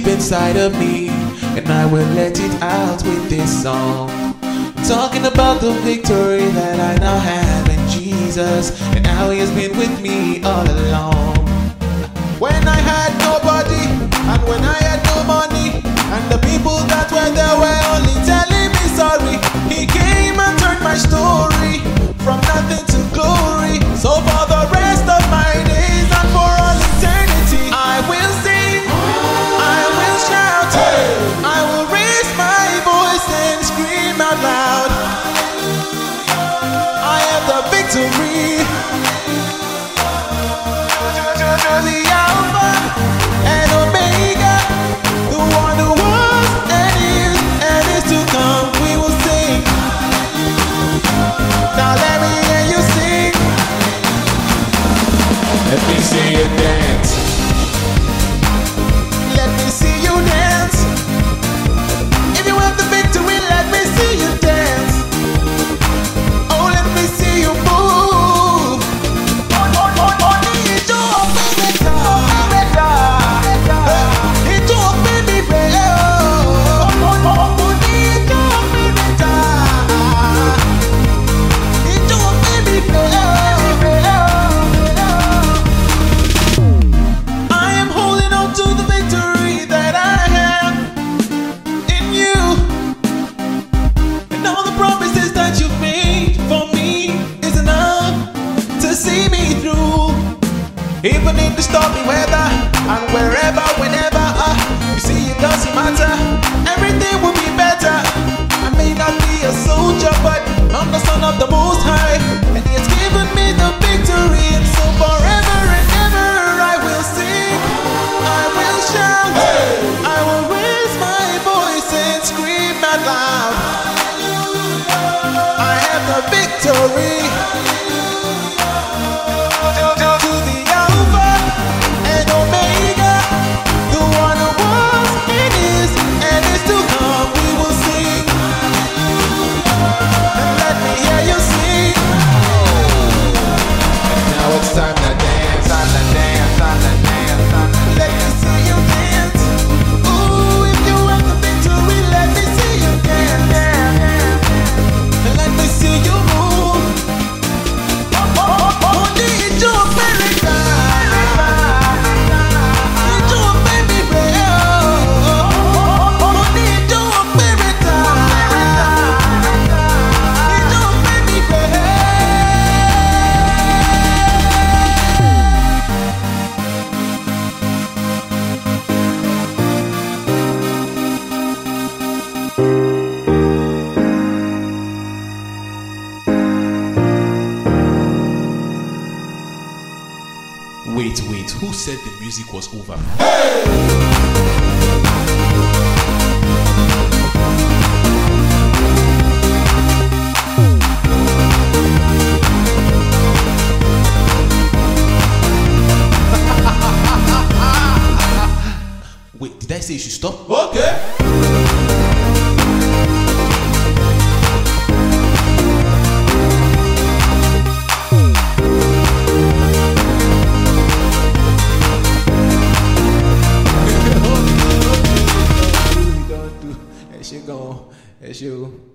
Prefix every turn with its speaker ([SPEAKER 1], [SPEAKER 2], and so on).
[SPEAKER 1] deep inside of me, and I will let it out with this song. Talking about the victory that I now have in Jesus, and how He has been with me all along. When I had nobody, and when I had no money, and the people that were there were only telling me sorry, He came and turned my story from nothing to glory. So for the rest of my days and for all eternity, I will sing, I will shout, I will raise my voice and scream out loud. I have the victory. The Alpha and Omega, the one who was and is to come, we will sing. Now let me hear you sing. Let me see you dance. Let me see you dance. If you have the victory, let me see you dance. Oh, let me see you move. Even in the stormy weather, and wherever, whenever, you see it doesn't matter, everything will be better. I may not be a soldier, but I'm the son of the Most High, and He has given me the victory, and so forever and ever I will sing, I will shout, I will raise my voice and scream out loud. I have the victory. Time to dance, time to dance, time to dance. Let me see you dance. Ooh, if you have the victory, let me see you dance. Let me see you move. Only it's your America. It's your baby girl. Only it's your America. It's your baby girl. Wait, who said the music was over? Hey! Wait, did I say you should stop? Okay. Go, as you.